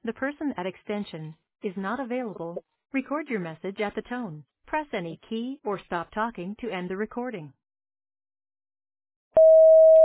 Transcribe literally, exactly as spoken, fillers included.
The person at extension is not available. Record your message at the tone. Press any key or stop talking to end the recording.